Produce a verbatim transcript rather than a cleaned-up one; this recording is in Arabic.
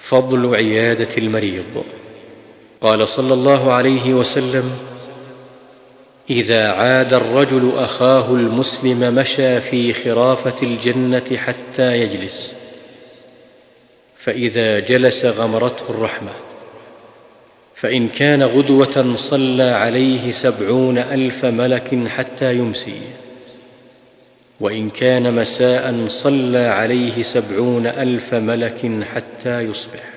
فضل عيادة المريض. قال صلى الله عليه وسلم: إذا عاد الرجل أخاه المسلم مشى في خرافة الجنة حتى يجلس، فإذا جلس غمرته الرحمة، فإن كان غدوة صلى عليه سبعون ألف ملك حتى يمسي، وإن كان مساء صلى عليه سبعون ألف ملك حتى يصبح.